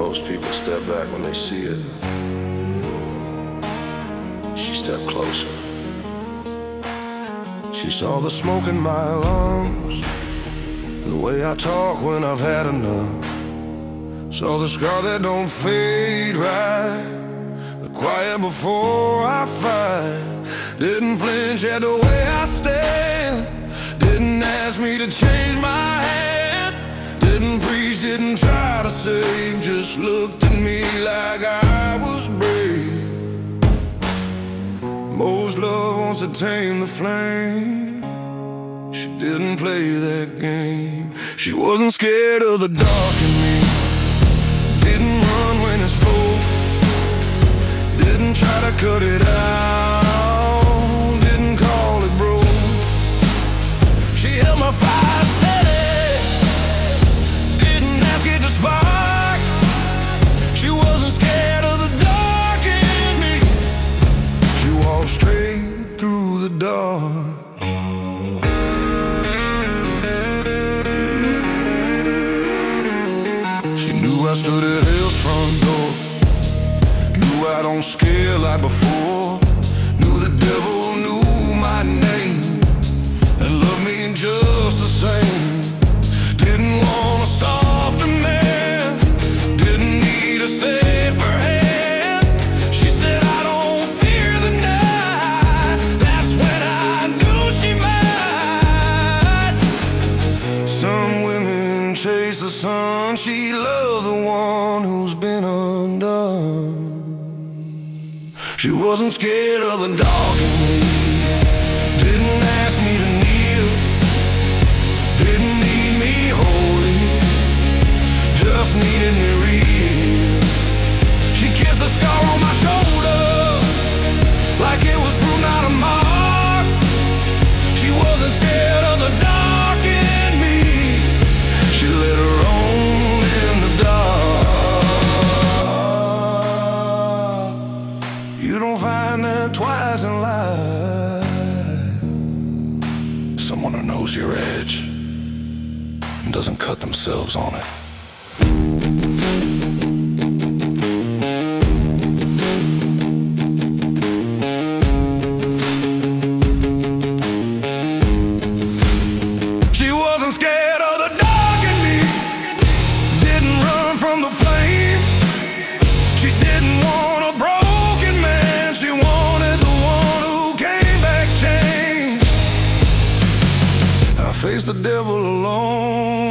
Most people step back when they see it. She stepped closer. She saw the smoke in my lungs, the way I talk when I've had enough. Saw the scar that don't fade right, the quiet before I fight. Didn't flinch at the way I stand. Didn't ask me to change my hand. Didn't preach, didn't try to save. Just looked at me like I was brave. Most love wants to tame the flame. She didn't play that game. She wasn't scared of the dark in me. Didn't run when it spoke. Didn't try to cut it out. Didn't call it broke. She held my fire steady. Didn't ask it to spark. She wasn't scared of the dark in me. She walked straight through the dark. I stood at hell's front door. Knew I don't scare like before. Knew the devil knew my name and loved me just the same. Didn't want a softer man. Didn't need a safer hand. She said I don't fear the night. That's when I knew she might. Some women chase the sun. She loved the one who's been undone. She wasn't scared of the dark in me. Didn't ask me to kneel. Didn't need me holy. Just needed me real. She kissed the scar on my shoulder like it was proof, not a mark. She wasn't scared of the dark in me. She let her own in the dark. You don't find that twice in life. Someone who knows your edge and doesn't cut themselves on it. She wasn't scared of the dark in me. Didn't run from the flame. She didn't want a broken man. She wanted the one who came back changed. I faced the devil alone.